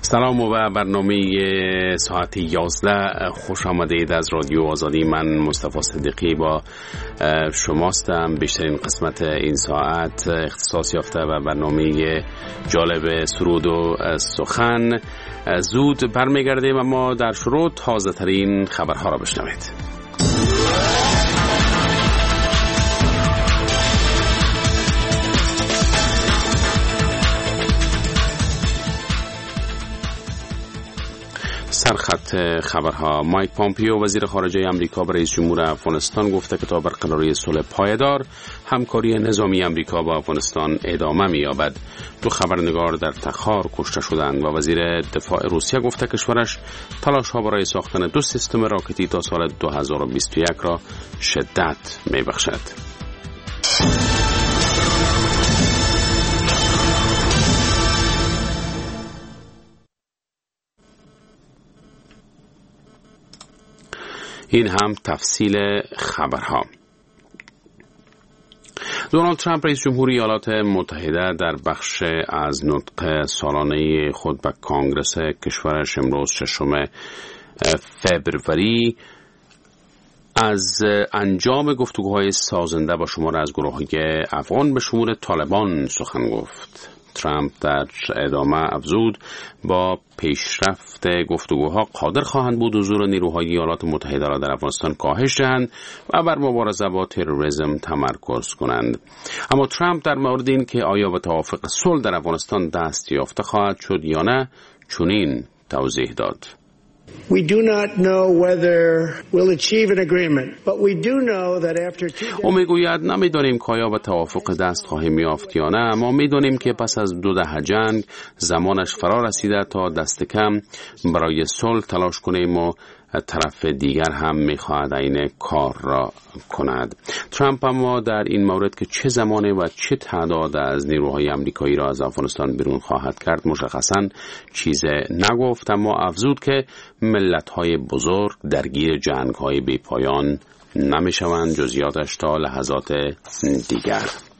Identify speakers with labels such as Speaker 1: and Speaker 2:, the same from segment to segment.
Speaker 1: سلام و برنامه ساعت 11 خوش آمدید از رادیو آزادی. من مصطفی صدیقی با شماستم. بیشترین قسمت این ساعت اختصاص یافته و برنامه جالب سرود و سخن. زود برمیگردیم اما در شروع تازه ترین خبرها را بشنوید. سرخط خبرها: مایک پامپیو وزیر خارجه آمریکا به رئیس جمهور افغانستان گفته که تا برقراری صلح پایدار همکاری نظامی آمریکا با افغانستان ادامه می‌یابد. 2 خبرنگار در تخار کشته شدند و وزیر دفاع روسیه گفته کشورش تلاش‌ها برای ساختن 2 سیستم راکتی تا سال 2021 را شدت می‌بخشد. این هم تفصیل خبرها. دونالد ترامپ رئیس جمهور ایالات متحده در بخش از نطق سالانه خود به کانگرس کشورش امروز 6 فوریه از انجام گفتگوهای سازنده با شمار از گروه‌های افغان به شمول طالبان سخن گفت. ترامپ در ادامه افزود با پیشرفت گفتگوها قادر خواهند بود حضور نیروهای ایالات متحده را در افغانستان کاهش دهند و بر مبارزه با تروریسم تمرکز کنند. اما ترامپ در مورد این که آیا به توافق صلح در افغانستان دست یافته خواهد شد یا نه چنین توضیح داد:
Speaker 2: We do not know whether we'll achieve an agreement, but we do know that after 2
Speaker 1: او میگوید نمیدانیم که آیا به توافق دست خواهیم یافت یا نه، اما میدانیم که پس از 2 دهه جنگ زمانش فرا رسیده تا دست کم برای صلح تلاش کنیم و طرف دیگر هم میخواهد این کار را کند. ترامپ اما در این مورد که چه زمانه و چه تعداد از نیروهای آمریکایی را از افغانستان بیرون خواهد کرد مشخصاً چیز نگفت، اما افزود که ملت‌های بزرگ درگیر جنگ‌های بی‌پایان نمی‌شوند. جزئیاتش تا لحظات دیگر.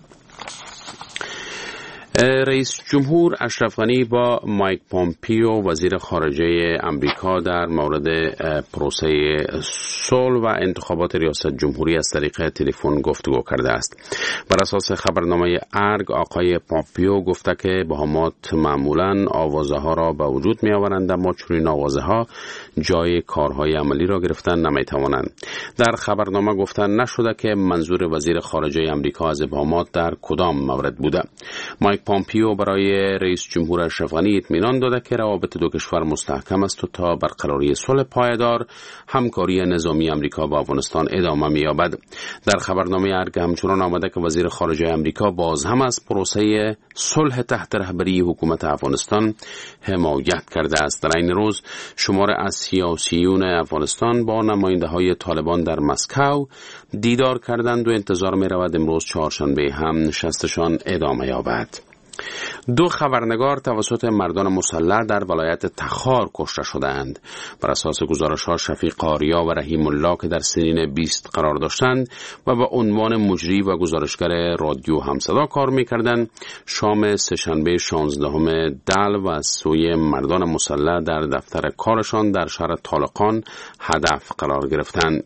Speaker 1: رئیس جمهور اشرف غنی با مایک پامپیو وزیر خارجه آمریکا در مورد پروسه صلح و انتخابات ریاست جمهوری از طریق تلفن گفتگو کرده است. بر اساس خبرنامه ارگ آقای پامپیو گفته که بهامات معمولاً آوازه ها را به وجود می آورند اما چنین آوازه ها جای کارهای عملی را گرفتن نمی توانند. در خبرنامه گفتن نشده که منظور وزیر خارجه آمریکا از بهامات در کدام مورد بوده. مایک پامپیو برای رئیس جمهور اشرف غنی اطمینان داده که روابط 2 کشور مستحکم است و تا برقراری صلح پایدار همکاری نظامی آمریکا با افغانستان ادامه می‌یابد. در خبرنامه ارگ همچنان آمده که وزیر خارجه آمریکا باز هم از پروسه صلح تحت رهبری حکومت افغانستان حمایت کرده است. در این روز شمار از سیاسیون افغانستان با نماینده‌های طالبان در مسکو دیدار کردند و انتظار می‌رود امروز چهارشنبه هم نشستشان ادامه یابد. 2 خبرنگار توسط مردان مسلح در ولایت تخار کشته شدند. بر اساس گزارش‌ها شفیق آریا و رحیم الله که در سنین 20 قرار داشتند و به عنوان مجری و گزارشگر رادیو همصدا کار می‌کردند، شام سه‌شنبه 16 دل و از سوی مردان مسلح در دفتر کارشان در شهر طالقان هدف قرار گرفتند.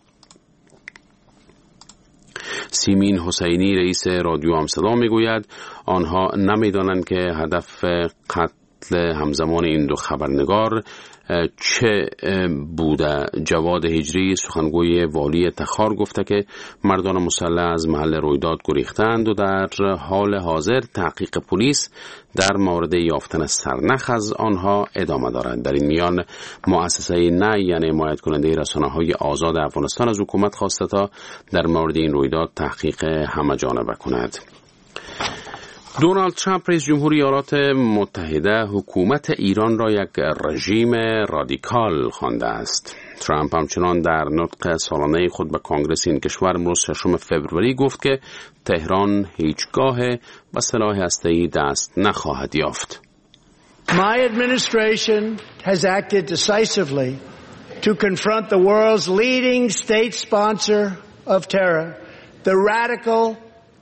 Speaker 1: سیمین حسینی رئیس رادیو همصدا میگوید آنها نمیدانند که هدف قتل همزمان این 2 خبرنگار چه بوده. جواد هجری سخنگوی والی تخار گفته که مردان مسلح از محل رویداد گریختند و در حال حاضر تحقیق پلیس در مورد یافتن سرنخ از آنها ادامه دارد. در این میان مؤسسه نه یعنی حمایت کننده رسانه‌های آزاد افغانستان از حکومت خواسته تا در مورد این رویداد تحقیق همه‌جانبه کند. دونالد ترامپ رئیس جمهور ایالات متحده حکومت ایران را یک رژیم رادیکال خوانده است. ترامپ همچنان در نطق سالانه خود به کانگرس این کشور امروز 6 فوریه گفت که تهران هیچگاه به سلاح هسته‌ای دست نخواهد یافت.
Speaker 2: My administration has acted decisively to confront the world's leading state sponsor of terror, the radical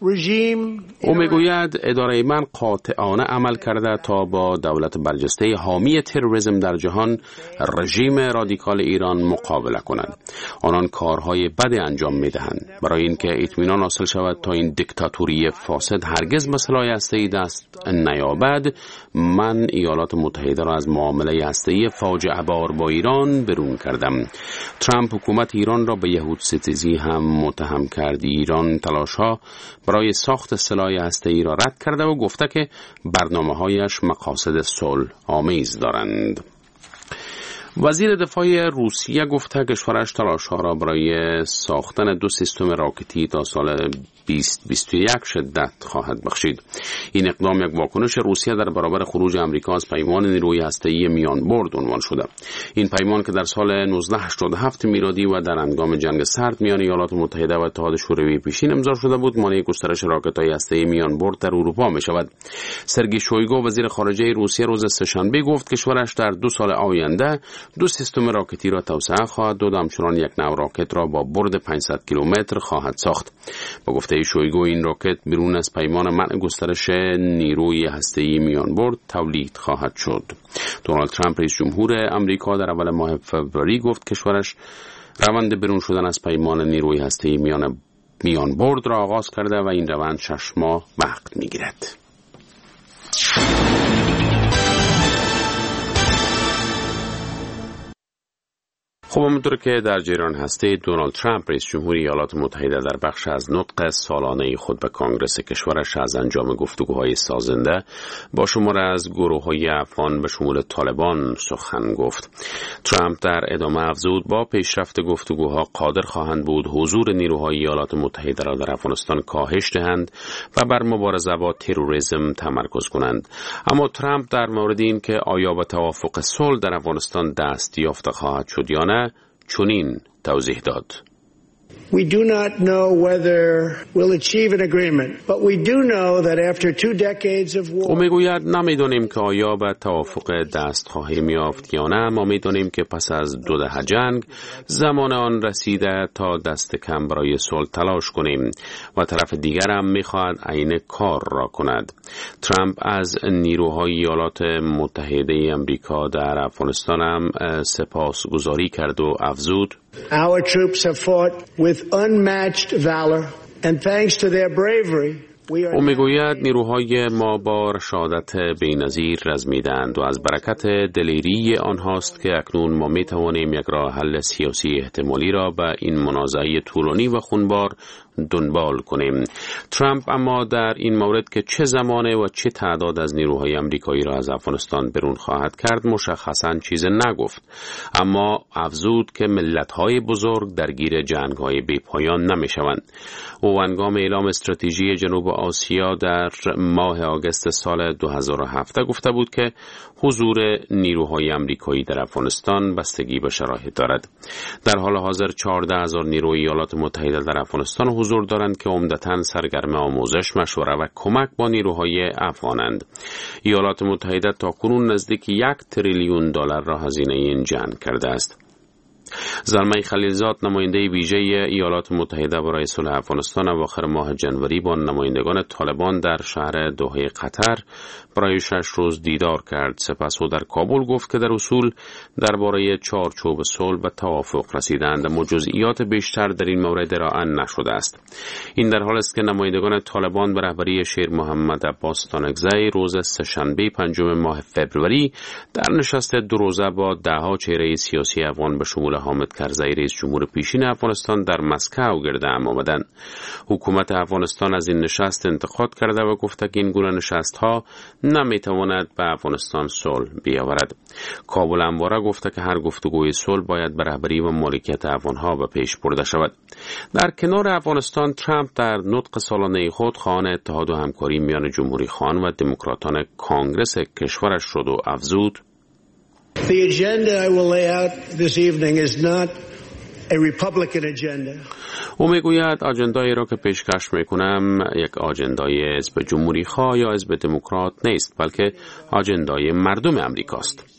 Speaker 1: او میگوید اداره من قاطعانه عمل کرده تا با دولت برجسته حامی تروریسم در جهان رژیم رادیکال ایران مقابله کند. آنان کارهای بد انجام میدهند. برای اینکه اطمینان حاصل شود تا این دیکتاتوری فاسد هرگز به سلاح هسته‌ای دست نیابد، من ایالات متحده را از معامله هسته‌ای فاجعه بار با ایران برون کردم. ترامپ حکومت ایران را به یهود ستیزی هم متهم کرد. ایران تلاش‌ها برای ساخت سلاح هسته‌ای را رد کرده و گفته که برنامه‌هایش مقاصد صلح آمیز دارند. وزیر دفاع روسیه گفته کشورش تلاش‌ها را برای ساختن 2 سیستم راکتی تا سال 2021 شدت خواهد بخشید. این اقدام یک واکنش روسیه در برابر خروج آمریکا از پیمان نیروی هسته‌ای میان برد عنوان شده. این پیمان که در سال 1987 میلادی و در هنگام جنگ سرد میان ایالات متحده و اتحاد شوروی پیشین امضا شده بود، مانع گسترش راکت‌های هسته‌ای میان برد در اروپا می‌شود. سرگئی شویگو وزیر خارجه روسیه روز سه‌شنبه گفت کشورش در 2 سال آینده 2 سیستم راکتی را توسعه خواهد داد، همچنان یک نوع راکت را با برد 500 کیلومتر خواهد ساخت. با گفته شویگو این راکت بیرون از پیمان منع گسترش نیروی هسته‌ای میان برد تولید خواهد شد. دونالد ترامپ رئیس جمهور آمریکا در اول ماه فوریه گفت کشورش روند بیرون شدن از پیمان نیروی هسته‌ای میان برد را آغاز کرده و این روند 6 ماه وقت می‌گیرد. خب همونطور که در جریان هستید، دونالد ترامپ رئیس جمهور ایالات متحده در بخش از نطق سالانه خود به کانگرس کشورش از انجام گفتگوهای سازنده با شمار از گروه‌های افغان به شمول طالبان سخن گفت. ترامپ در ادامه افزود با پیشرفت گفتگوها قادر خواهند بود حضور نیروهای ایالات متحده را در افغانستان کاهش دهند و بر مبارزه با تروریسم تمرکز کنند. اما ترامپ در مورد این که آیا به توافق صلح در افغانستان دست یافته خواهد شد یا نه چنین توضیح داد.
Speaker 2: We do not know whether we'll achieve an agreement, but we do know that after 2 decades of war.
Speaker 1: او میگوید نمیدانیم که آیا به توافق دست خواهیم یافت یا نه، ما میدانیم که پس از 2 دهه جنگ زمان آن رسیده تا دست کم برای صلح تلاش کنیم و طرف دیگر هم میخواهد عین کار را کند. ترامپ از نیروهای ایالات متحده آمریکا در افغانستان هم سپاسگزاری کرد و افزود
Speaker 2: Our troops have fought with unmatched valor and thanks to their bravery.
Speaker 1: او میگوید نیروهای ما با رشادت بی‌نظیر رزمیدند و از برکت دلیری آنهاست که اکنون ما میتوانیم یک راه حل سیاسی احتمالی را به این منازعه طولانی و خونبار دنبال کنیم. ترامپ اما در این مورد که چه زمانه و چه تعداد از نیروهای آمریکایی را از افغانستان برون خواهد کرد مشخصاً چیز نگفت، اما افزود که ملت‌های بزرگ درگیر جنگ‌های بی‌پایان نمی‌شوند. او هنگام اعلام استراتژی جنوب آسیا در ماه آگوست سال 2007 گفته بود که حضور نیروهای آمریکایی در افغانستان بستگی به شرایط دارد. در حال حاضر 14,000 نیروی ایالات متحده در افغانستان حضور دارند که عمدتاً سرگرم آموزش، مشوره و کمک با نیروهای افغانند. ایالات متحده تاکنون نزدیک 1 تریلیون دلار را هزینه این جنگ کرده است. زلمه خلیلزاد نماینده ویژه ایالات متحده برای صلح افغانستان اواخر ماه جنوری با نمایندگان طالبان در شهر دوحه قطر برای 6 روز دیدار کرد. سپس او در کابل گفت که در اصول درباره چارچوب صلح به توافق رسیدند، اما جزئیات بیشتر در این مورد ارائه نشده است. این در حالی است که نمایندگان طالبان به رهبری شیر محمد عباس تانکزی روز سه‌شنبه 5 ماه فوریه در نشست 2 روزه با ده‌ها چهره سیاسی افغان به شمول حامد کرزی رئیس جمهور پیشین افغانستان در مسکو گرد هم آمدند. حکومت افغانستان از این نشست انتقاد کرده و گفته که این گونه نشست‌ها نمیتواند به افغانستان صلح بیاورد. کابل همواره گفته که هر گفتگوی صلح باید به رهبری و مالکیت افغان‌ها به پیش برده شود. در کنار افغانستان، ترامپ در نطق سالانه خود خواهان اتحاد و همکاری میان جمهوری خواهان و دموکراتان کانگرس کشورش شد و افزود
Speaker 2: The agenda I will lay out this evening is not a Republican agenda.
Speaker 1: او میگوید آجندایی را که پیشکش میکنم یک آجندای حزب جمهوری خواه یا حزب دموکرات نیست، بلکه آجندای مردم امریکاست.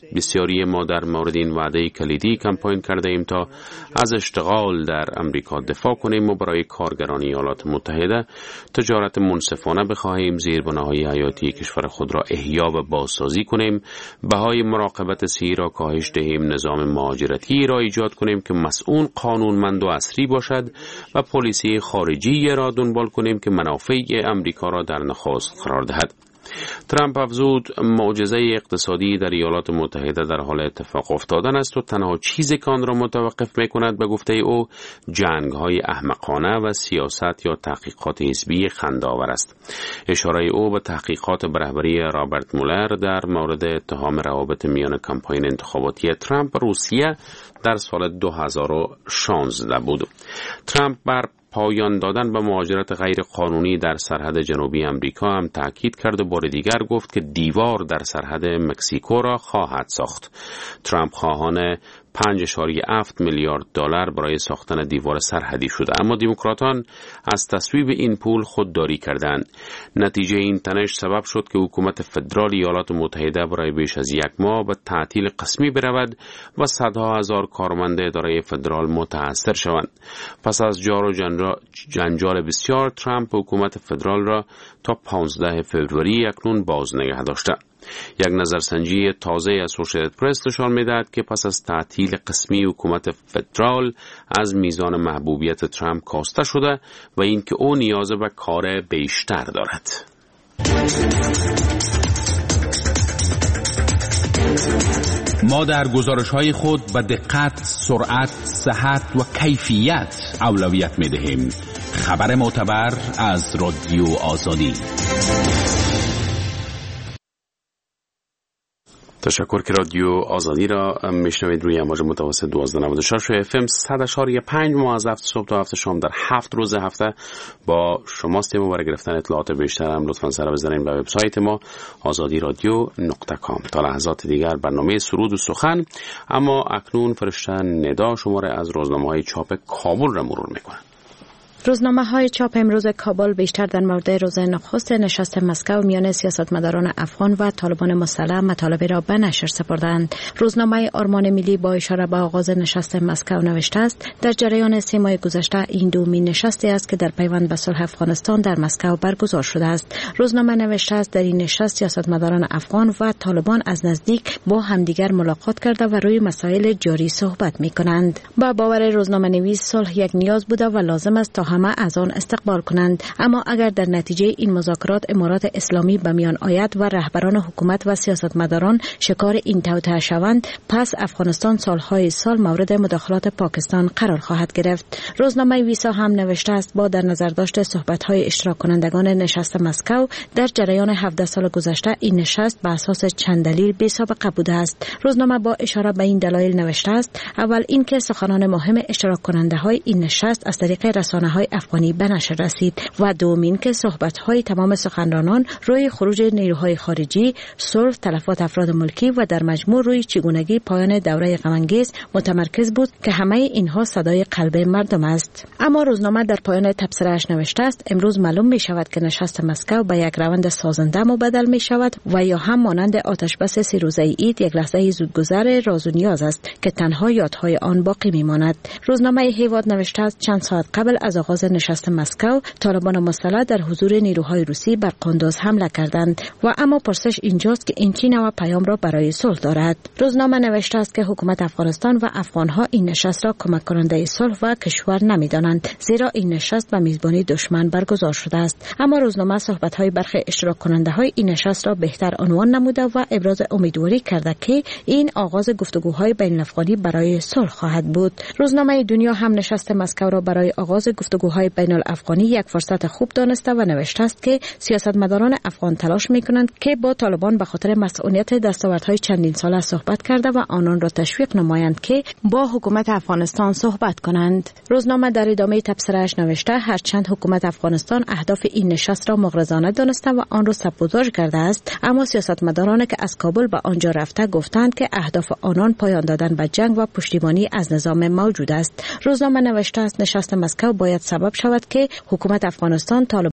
Speaker 1: بسیاری ما در مورد این وعده کلیدی کمپاین کرده ایم تا از اشتغال در امریکا دفاع کنیم و برای کارگران ایالات متحده تجارت منصفانه بخواهیم، زیربناهای حیاتی کشور خود را احیا و بازسازی کنیم، بهای مراقبت صحی را کاهش دهیم، نظام مهاجرتی را ایجاد کنیم که مسئول، قانونمند و عصری باشد و پلیسی خارجی را دنبال کنیم که منافع امریکا را در نخست قرار دهد. ترامپ افزود معجزه اقتصادی در ایالات متحده در حال اتفاق افتادن است و تنها چیزی که آن را متوقف می‌کند به گفته او جنگ‌های احمقانه و سیاست یا تحقیقات حزبی خنده‌آور است. اشاره او به تحقیقات به رهبری رابرت مولر در مورد اتهام روابط میان کمپاین انتخاباتی ترامپ و روسیه در سال 2016 بود. ترامپ بر پایان دادن به مهاجرت غیر قانونی در سرحد جنوبی امریکا هم تاکید کرد و بار دیگر گفت که دیوار در سرحد مکزیکو را خواهد ساخت. ترامپ خواهان 5.7 میلیارد دلار برای ساختن دیوار سرحدی شده، اما دموکراتان از تصویب این پول خودداری کردند. نتیجه این تنش سبب شد که حکومت فدرال ایالات متحده برای بیش از یک ماه به تعطیل قسمی برود و صدها هزار کارمند اداره فدرال متاثر شوند. پس از جار و جنجال بسیار، ترامپ حکومت فدرال را تا 15 فوریه اکنون باز نگه داشته. یک نظرسنجی تازه از اسوشییتد پرس نشان می‌دهد که پس از تعطیل قسمی حکومت فدرال از میزان محبوبیت ترامپ کاسته شده و اینکه او نیاز به کار بیشتر دارد.
Speaker 3: ما در گزارش‌های خود به دقت، سرعت، صحت و کیفیت اولویت می‌دهیم. خبر معتبر از رادیو آزادی.
Speaker 1: تشکر که رادیو آزادی را میشنوید روی امواج متوسط 1296 FM 100.5 ما از 7 صبح تا 7 شام در 7 روز هفته با شماست. ما برای گرفتن اطلاعات بیشتر هم لطفاً سر بزنید به وبسایت ما azadiradyo.com. تا لحظات دیگر برنامه سرود و سخن، اما اکنون فرشته ندا شماره از روزنامه‌های چاپ کابل را مرور می‌کنه.
Speaker 4: روزنامه‌های چاپ امروز کابل بیشتر در مورد روز نخست نشست مسکو میان سیاستمداران افغان و طالبان مسلح مطالبی را به نشر سپردند. روزنامه آرمان ملی با اشاره به آغاز نشست مسکو نوشته است: در جریان 3 ماه گذشته این دومین نشستی است که در پیوند به صلح افغانستان در مسکو برگزار شده است. روزنامه نوشته است در این نشست سیاستمداران افغان و طالبان از نزدیک با همدیگر ملاقات کرده و روی مسائل جاری صحبت می‌کنند. با باور روزنامه نویس صلح یک نیاز بوده و لازم است تا همه از آن استقبال کنند، اما اگر در نتیجه این مذاکرات امارات اسلامی به میان آید و رهبران حکومت و سیاستمداران شکار این توطئه شوند، پس افغانستان سالهای سال مورد مداخلات پاکستان قرار خواهد گرفت. روزنامه ویسا هم نوشته است با در نظر داشت صحبت‌های اشتراک کنندگان نشست مسکو در جریان 17 سال گذشته این نشست به اساس چند دلیل بی‌سابقه بوده است. روزنامه با اشاره به این دلایل نوشته است: اول اینکه سخنان مهم اشتراک کننده‌های این نشست از طریق رسانه‌های افغانی به نشر رسید و دومین که صحبت‌های تمام سخنرانان روی خروج نیروهای خارجی، صلح، تلفات افراد ملکی و در مجموع روی چگونگی پایان دوره غم‌انگیز متمرکز بود که همه اینها صدای قلب مردم است. اما روزنامه در پایان تبصره‌اش نوشته است: امروز معلوم می شود که نشست مسکو به یک روند سازنده مبدل می شود و یا هم مانند آتش بس 3 روزه عید یک لحظه زودگذر راز و نیاز است که تنها یادهای آن باقی می ماند. روزنامه هیواد نوشته است: چند ساعت قبل از آغاز نشست مسکو طالبان مسلح در حضور نیروهای روسی بر قندوز حمله کردند و اما پرسش اینجاست که این چه نوع پیام را برای صلح دارد. روزنامه نوشته است که حکومت افغانستان و افغانها این نشست را کمک کننده صلح و کشور نمی‌دانند، زیرا این نشست به میزبانی دشمن برگزار شده است. اما روزنامه صحبت‌های برخی اشتراک کننده‌های این نشست را بهتر عنوان نموده و ابراز امیدواری کرده که این آغاز گفتگوهای بین‌الافغانی برای صلح خواهد بود. روزنامه دنیا هم نشست مسکو را برای آغاز گفتگوهای بین‌الافغانی یک فرصت خوب دانسته و نوشته است که سیاستمداران افغان تلاش می‌کنند که با طالبان به خاطر مسئولیت دستاوردهای چندین ساله صحبت کرده و آنان را تشویق نمایند که با حکومت افغانستان صحبت کنند. روزنامه در ادامه تبصره‌اش نوشته: هرچند حکومت افغانستان اهداف این نشست را مغرضانه دانسته و آن را سبوتاژ کرده است، اما سیاستمداران که از کابل به آنجا رفته گفتند که اهداف آنان پایان دادن به جنگ و پشتیبانی از نظام موجود است. روزنامه نوشته است: نشست مسکو باید سبب شود که حکومت افغانستان